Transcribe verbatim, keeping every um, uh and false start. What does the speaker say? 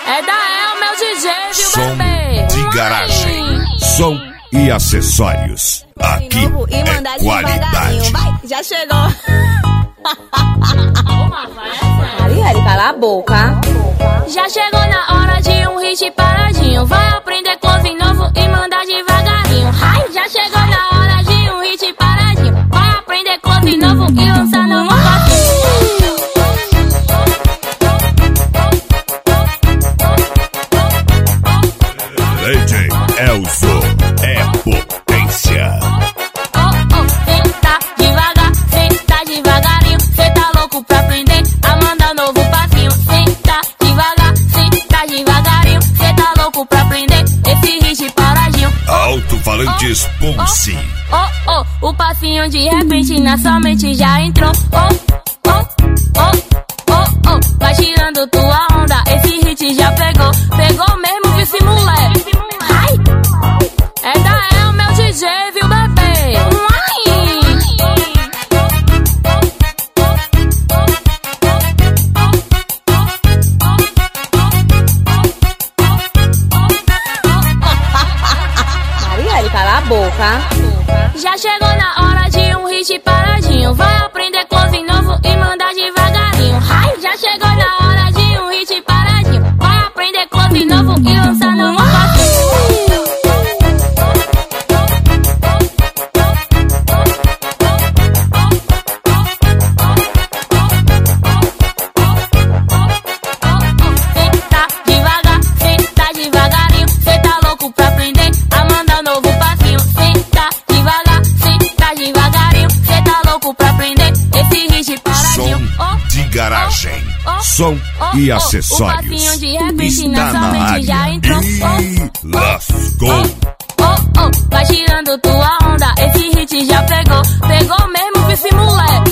É da El, meu D J, viu, Som bebê? de garagem, som e acessórios. Aqui é qualidade. Vai, já chegou. Marielle, cala a boca. Já chegou na hora de um hit paradinho. Vai aprender close novo e mandar devagarinho. Ai, já chegou na hora de um hit paradinho. Vai aprender close novo e lançar no passinho. D J Elzo é potência. Oh, oh, senta devagar, senta devagarinho. Cê tá louco pra aprender a mandar novo passinho. Senta devagar, senta devagarinho. Cê tá louco pra aprender esse hit paradinho. Alto-falantes Pulse. Oh, oh, o passinho de repente na sua mente já entrou. Oh, oh, oh, oh, oh, vai tirando tua onda, esse hit já pegou. Pegou mesmo, vice moleque. Ai, é da El, meu D J, viu, bebê? Marielle, cala a boca. Já chegou na hora de um hit paradinho. Vai aprender close novo e mandar devagarinho. Ai, já chegou na hora de um hit paradinho. Vai aprender close novo e lançar no passinho. Senta devagar, senta devagarinho. Cê tá louco pra aprender a mandar novo passinho. Senta devagar, senta devagarinho. Cê tá louco pra aprender esse hit paradinho. Som de garagem, som e acessórios. Está na área e lascou. Oh, oh, vai tirando tua onda, esse hit já pegou. Pegou mesmo, vice moleque.